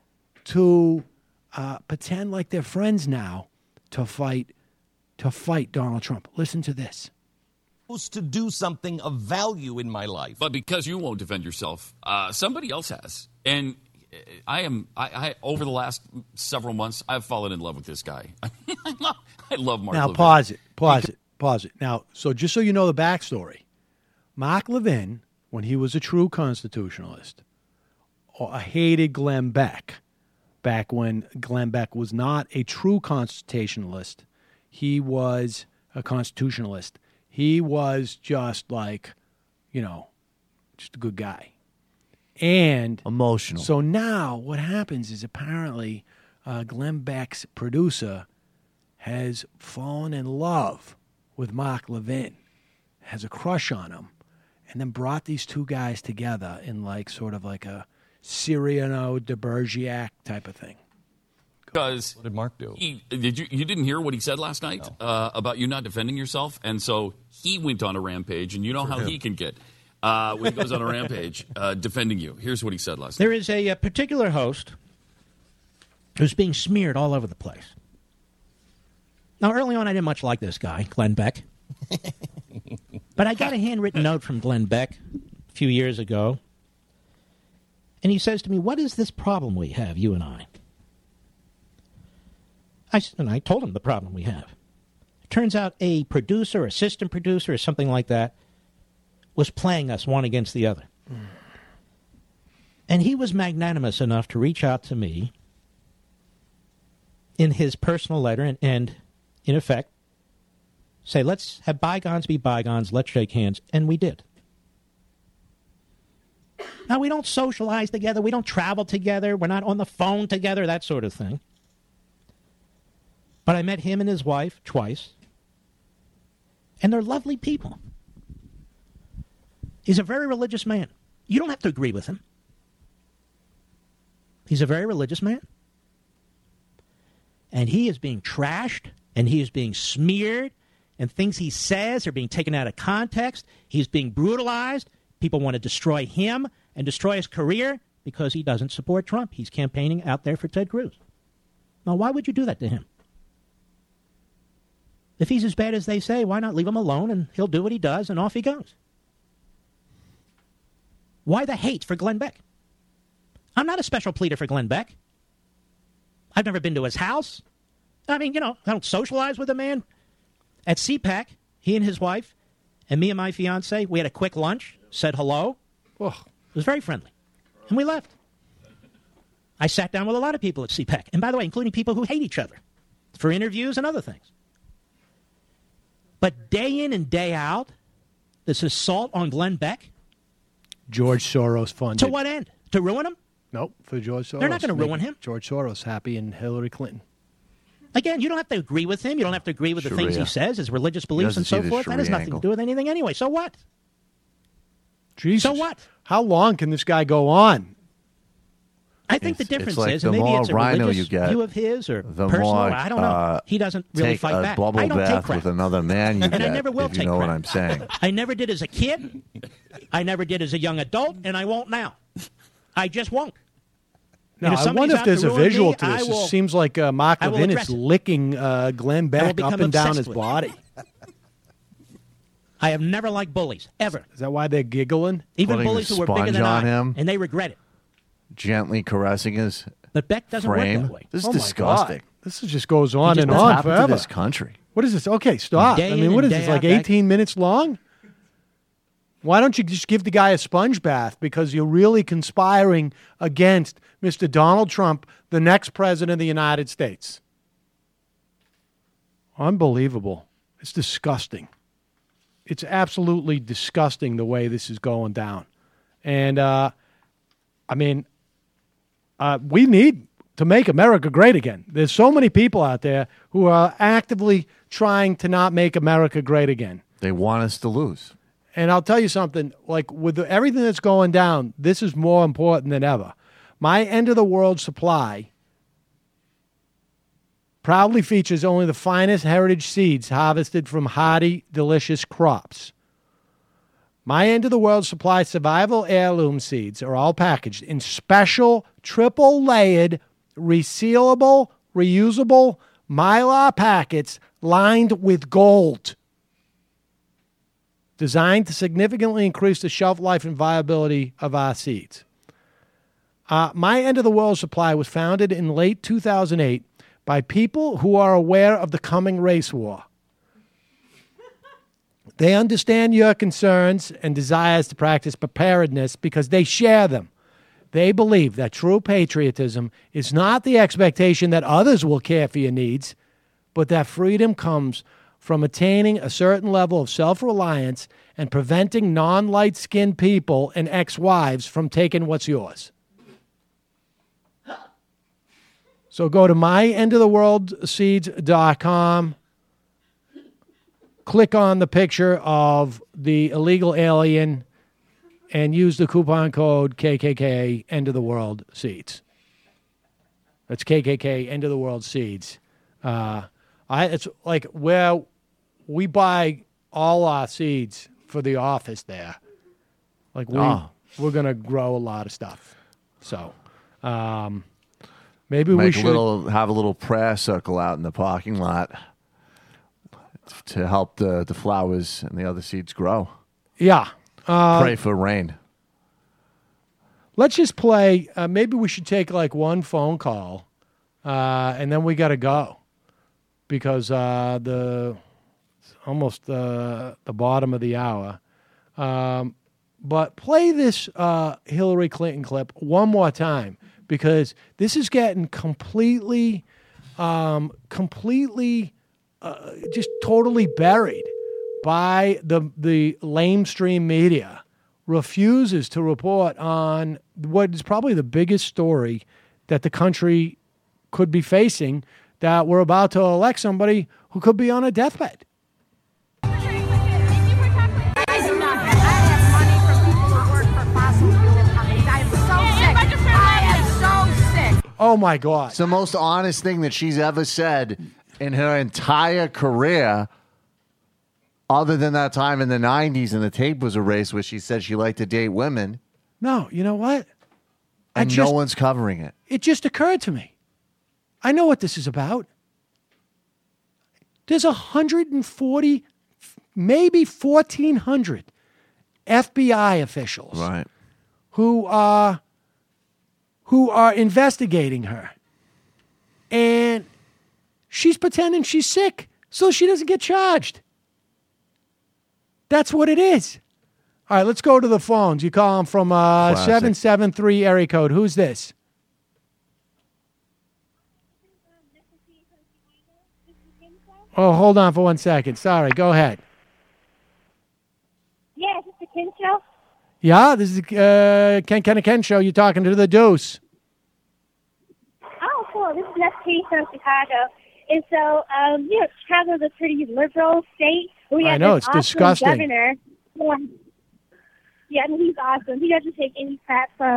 to pretend like they're friends now to fight Donald Trump. Listen to this. To do something of value in my life. But because you won't defend yourself, somebody else has. And I over the last several months, I've fallen in love with this guy. I love Mark Now, Levin. pause it. Now, so just so you know the backstory, Mark Levin, when he was a true constitutionalist, hated Glenn Beck back when Glenn Beck was not a true constitutionalist. He was a constitutionalist. He was just like, just a good guy. And emotional. So now what happens is apparently Glenn Beck's producer has fallen in love with Mark Levin, has a crush on him, and then brought these two guys together in like sort of like a Cyrano de Bergerac type of thing. Because what did Mark do? You didn't hear what he said last night about you not defending yourself, and so he went on a rampage, and you know how he can get when he goes on a rampage defending you. Here's what he said last night. There is a particular host who's being smeared all over the place. Now, early on, I didn't much like this guy, Glenn Beck. But I got a handwritten note from Glenn Beck a few years ago, and he says to me, "What is this problem we have, you and I?" I told him the problem we have. It turns out a producer, assistant producer, or something like that, was playing us one against the other. And he was magnanimous enough to reach out to me in his personal letter and in effect, say, let's have bygones be bygones, let's shake hands, and we did. Now, we don't socialize together, we don't travel together, we're not on the phone together, that sort of thing. But I met him and his wife twice, and they're lovely people. He's a very religious man. You don't have to agree with him. He's a very religious man. And he is being trashed, and he is being smeared, and things he says are being taken out of context. He's being brutalized. People want to destroy him and destroy his career because he doesn't support Trump. He's campaigning out there for Ted Cruz. Now, why would you do that to him? If he's as bad as they say, why not leave him alone and he'll do what he does and off he goes? Why the hate for Glenn Beck? I'm not a special pleader for Glenn Beck. I've never been to his house. I mean, I don't socialize with the man. At CPAC, he and his wife and me and my fiance, we had a quick lunch, said hello. Oh, it was very friendly. And we left. I sat down with a lot of people at CPAC. And by the way, including people who hate each other for interviews and other things. But day in and day out, this assault on Glenn Beck. George Soros funded. To what end? To ruin him? Nope, for George Soros. They're not going to ruin him. George Soros happy and Hillary Clinton. Again, you don't have to agree with him. You don't have to agree with the things he says, his religious beliefs and so forth. That has nothing to do with anything anyway. So what? Jesus. So what? How long can this guy go on? I think the difference like is, the and maybe more it's a rhino religious you get, view of his or the personal. more, I don't know. He doesn't really take fight a back. bubble I don't take bath crap. with another man you And get, I never will if you take know crap. what I'm saying. I never did as a kid. I never did as a young adult, and I won't now. I just won't. No, And I somebody's wonder if out there's a ruin visual me, to this. I will- It seems like Mark I will Levin address is it. licking Glenn I will Beck become up and down obsessed his with it. body. I have never liked bullies, ever. Is that why they're giggling? Even Putting bullies the who were bigger sponge than on I, him. and they regret it. Gently caressing his But Beck doesn't frame. work that way. This is Oh my disgusting. God. This just goes on just and doesn't on happen forever. to this country. What is this? Okay, stop. Day I in mean, what and is day this, like out, Beck. 18 minutes long? Why don't you just give the guy a sponge bath? Because you're really conspiring against Mr. Donald Trump, the next president of the United States. Unbelievable. It's disgusting. It's absolutely disgusting the way this is going down. And, we need to make America great again. There's so many people out there who are actively trying to not make America great again. They want us to lose. And I'll tell you something, like with everything that's going down, this is more important than ever. My end of the world supply proudly features only the finest heritage seeds harvested from hardy, delicious crops. My end of the world supply survival heirloom seeds are all packaged in special triple layered, resealable, reusable Mylar packets lined with gold, designed to significantly increase the shelf life and viability of our seeds. My end of the world supply was founded in late 2008 by people who are aware of the coming race war. They understand your concerns and desires to practice preparedness because they share them. They believe that true patriotism is not the expectation that others will care for your needs, but that freedom comes from attaining a certain level of self-reliance and preventing non-light-skinned people and ex-wives from taking what's yours. So go to myendoftheworldseeds.com. Click on the picture of the illegal alien and use the coupon code KKK End of the World Seeds. That's KKK End of the World Seeds. It's like where we buy all our seeds for the office there. Like we're going to grow a lot of stuff. So maybe we should have a little prayer circle out in the parking lot to help the flowers and the other seeds grow. Yeah. Pray for rain. Let's just play. Maybe we should take like one phone call, and then we got to go because it's almost the bottom of the hour. But play this Hillary Clinton clip one more time because this is getting completely just totally buried by the lamestream media. Refuses to report on what is probably the biggest story that the country could be facing, that we're about to elect somebody who could be on a deathbed. Oh, my God. It's the most honest thing that she's ever said in her entire career, other than that time in the 90s and the tape was erased where she said she liked to date women. No, you know what? And no one's covering it. It just occurred to me. I know what this is about. There's 140, maybe 1,400 FBI officials who are investigating her. And she's pretending she's sick so she doesn't get charged. That's what it is. All right, let's go to the phones. You call them from 773 area code. Who's this? Oh, hold on for 1 second. Sorry, go ahead. Yeah, is this the Ken Show? Yeah, this is Ken Show. You're talking to the Deuce. Oh, cool. This is Katie from Chicago. And so, Chicago's a pretty liberal state. We have I know, this it's awesome disgusting. Governor. Yeah, I mean, he's awesome. He doesn't take any crap from the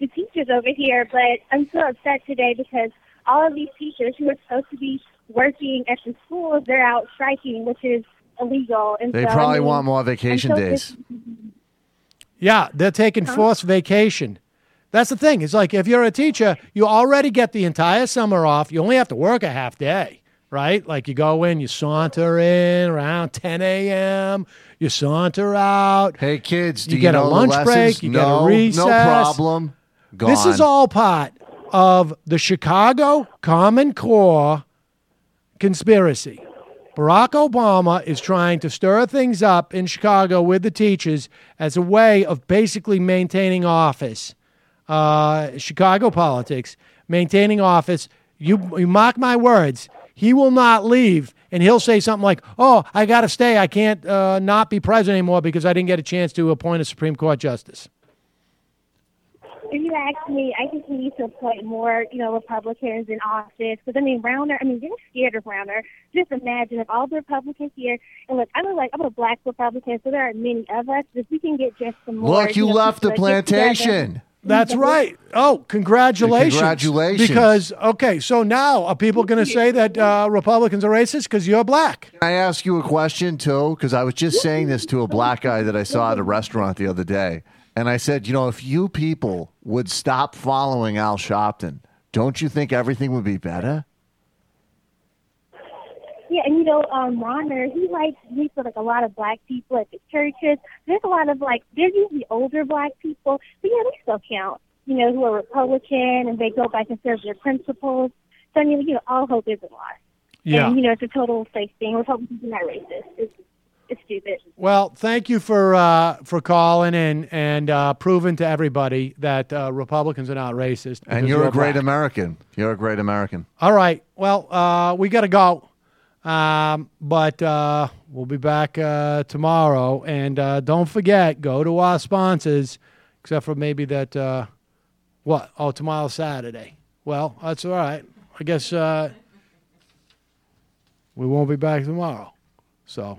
the teachers over here, but I'm so upset today because all of these teachers who are supposed to be working at the schools, they're out striking, which is illegal. And They so, probably want more vacation I'm so days. Yeah, they're taking forced vacation. That's the thing. It's like if you're a teacher, you already get the entire summer off. You only have to work a half day, right? Like you go in, you saunter in around 10 a.m., you saunter out. Hey, kids, do you get know a the lunch lessons? break, you get No, a recess. no problem. Gone. This is all part of the Chicago Common Core conspiracy. Barack Obama is trying to stir things up in Chicago with the teachers as a way of basically maintaining office. Chicago politics, maintaining office. You mark my words, he will not leave, and he'll say something like, oh, I got to stay. I can't not be president anymore because I didn't get a chance to appoint a Supreme Court justice. If you ask me, I think we need to appoint more, Republicans in office. Because, Rauner, they're scared of Rauner. Just imagine if all the Republicans here, and look, I'm a black Republican, so there are many of us. If we can get just some more. Look, you left the plantation. That's right. Oh, congratulations. Congratulations. Because, okay, so now are people going to say that Republicans are racist because you're black? Can I ask you a question, too? Because I was just saying this to a black guy that I saw at a restaurant the other day. And I said, if you people would stop following Al Sharpton, don't you think everything would be better? Yeah, and Rauner, he meets with a lot of black people at the churches. There's a lot of there's usually older black people, but yeah, they still count. Who are Republican and they go back and serve their principles. So all hope isn't lost. Yeah. And it's a total fake thing. Republicans are not racist. It's stupid. Well, thank you for calling in and proving to everybody that Republicans are not racist. And you're a great American. You're a great American. All right. Well, we got to go. But we'll be back tomorrow. And don't forget, go to our sponsors, except for maybe that, what? Oh, tomorrow's Saturday. Well, that's all right. I guess we won't be back tomorrow. So,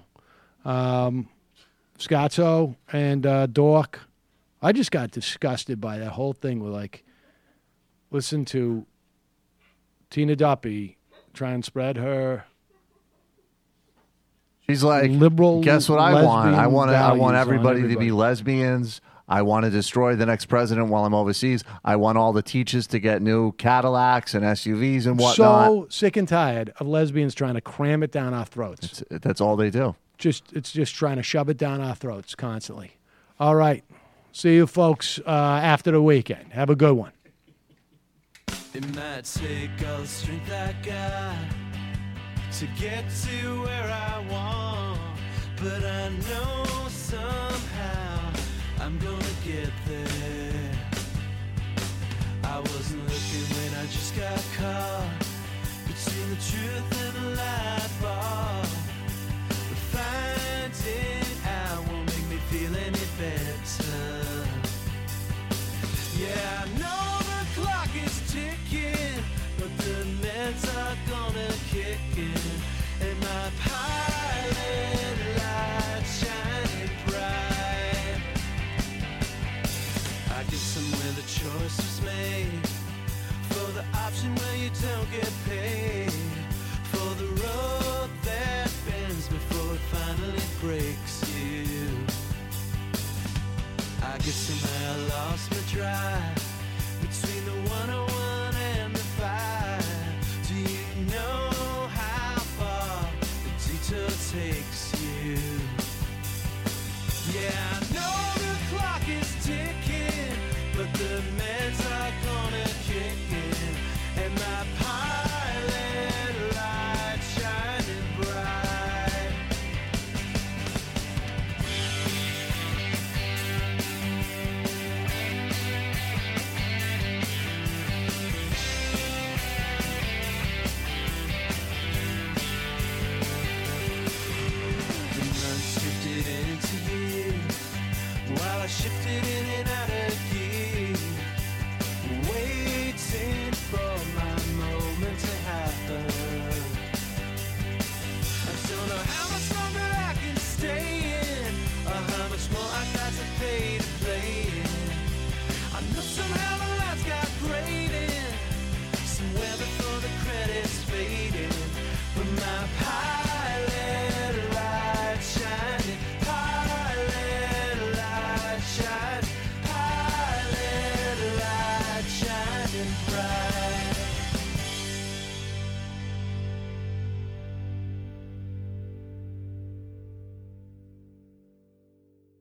Scotzo and Dork, I just got disgusted by that whole thing with, listen to Tina Duppy try and spread her... She's like, liberal. Guess what I want? I want everybody to be lesbians. I want to destroy the next president while I'm overseas. I want all the teachers to get new Cadillacs and SUVs and whatnot. So sick and tired of lesbians trying to cram it down our throats. That's all they do. It's just trying to shove it down our throats constantly. All right. See you folks after the weekend. Have a good one. It might take all the strength I got to get to where I want, but I know somehow I'm gonna get there. I wasn't looking when I just got caught between the truth and the lie bar, but finding out won't make me feel any better. Yeah, I know the clock is ticking, but the meds are gonna kick in, and my pilot light shining bright. I get somewhere the choice was made for the option where you don't get paid.